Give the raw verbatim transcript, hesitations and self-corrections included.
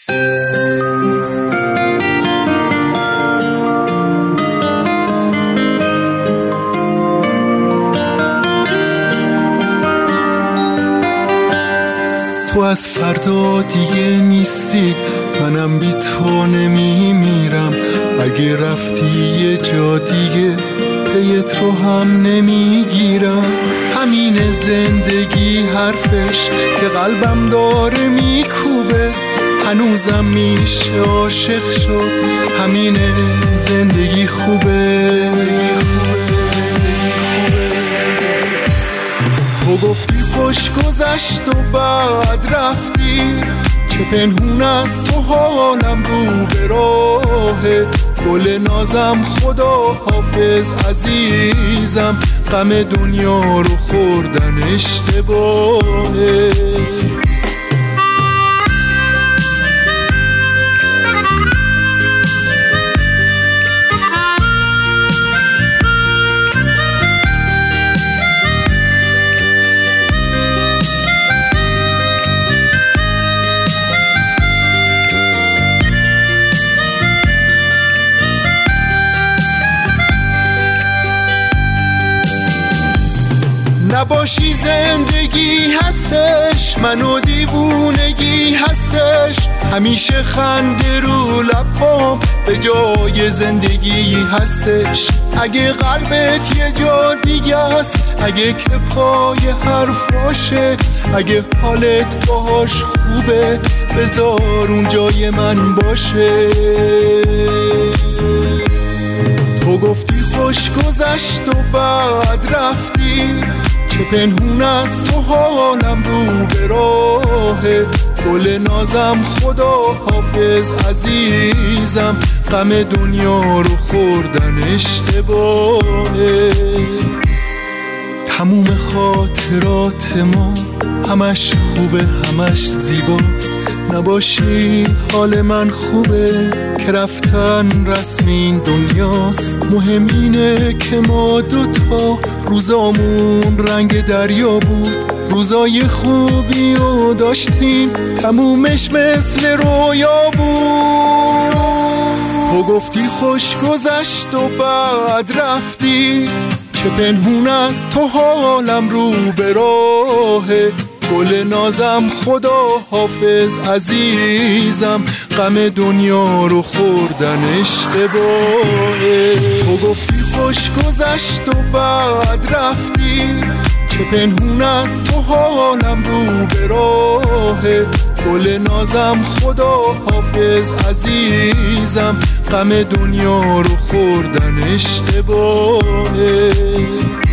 تو از فردا دیگه نیستی، منم بی تو نمیمیرم. اگه رفتی یه جا دیگه پیت رو هم نمیگیرم. همین زندگی حرفش که قلبم داره میکوبه، هنوزم میشه عاشق شد. همین زندگی خوبه. تو گفتی خوش گذشت و بعد رفتی، چه پنهون از تو حالم رو به راهه. گل نازم خدا حافظ عزیزم، غم دنیا رو خوردن اشتباهه. نباشی زندگی هستش، منو دیوونگی هستش. همیشه خنده رو لبام به جای زندگی هستش. اگه قلبت یه جا دیگه است، اگه که پای حرفاشه، اگه حالت باهاش خوبه، بذار اون جای من باشه. تو گفتی خوش گذشت و بعد رفتی، چه پنهون از تو حالم رو به راهه. گل نازم خدا حافظ عزیزم، غم دنیا رو خوردن اشتباهه. تموم خاطرات ما همش خوبه همش زیباست. نباشی حال من خوبه که رفتن رسم این دنیاست. مهم اینه که ما دوتا روزامون رنگ دریا بود. روزای خوبی رو داشتیم، تمومش مثل رویا بود. تو گفتی خوش گذشت و بعد رفتی، چه پنهون از تو حالم رو به راهه. گل نازم خدا حافظ عزیزم، غم دنیا رو خوردن اشتباهه. تو گفتی خوش گذشت و بعد رفتی، چه پنهون از تو حالم رو به راهه. گل نازم خدا حافظ عزیزم، غم دنیا رو خوردن اشتباهه.